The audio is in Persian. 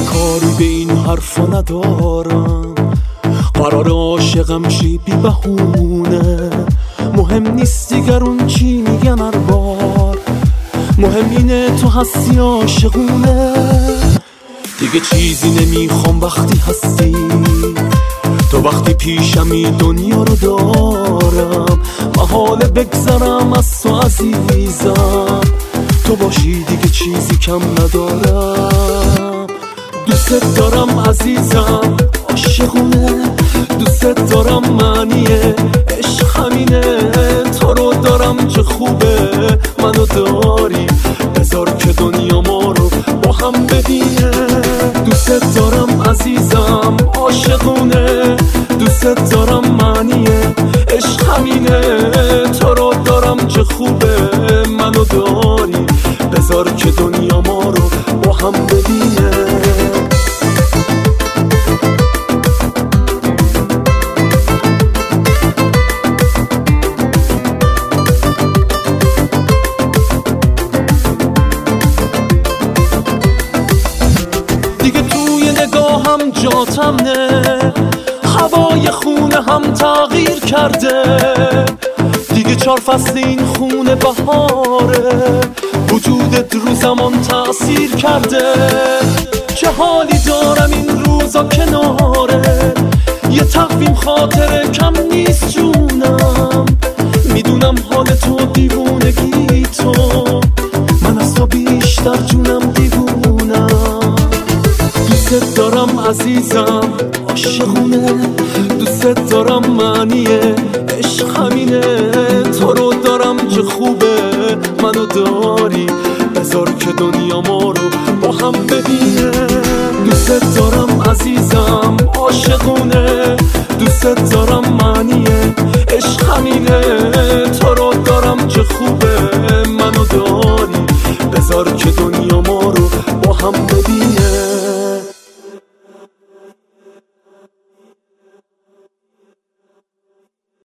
کاری به این حرفا ندارم، قرار عاشقم شی بی بهونه. مهم نیست دیگر اون چی میگن هر بار، مهم اینه تو هستی عاشقونه. دیگه چیزی نمیخوام وقتی هستی تو، وقتی پیشمی دنیا رو دارم. محاله بگذرم از تو عزیزم، تو باشی دیگه چیزی کم ندارم. دوست دارم عزیزم عاشقونه، دوست دارم معنیه عشق همینه. تو رو دارم چه خوبه منو داری، بذار که دنیا ما رو با هم ببینه. دوست دارم عزیزم عاشقونه، دوست دارم معنیه عشق همینه. تو رو دارم چه خوبه منو داری، بذار که دنیا ما رو با هم ببینه. دیگه توی نگاهم جاتم نه، هوای خونه هم تغییر کرده. دیگه 4 فصل این خونه بهاره، وجودت رو زمان تأثیر کرده. چه حالی دارم این روزا کناره، یه تقویم خاطره کم نیست جونم. میدونم حال تو دیوونگی تو، من از تو بیشتر جونم دیوونم. دوست دارم عزیزم عاشقونه، دوست دارم معنیه عشق همینه. تو رو دارم چه خوبه منو داری، بذار که دنیا ما رو با هم ببینه. دوست دارم عزیزم عاشقونه، دوست دارم معنیه عشق همینه. تو رو دارم چه خوبه منو داری، بذار که دنیا ما رو با هم ببینه.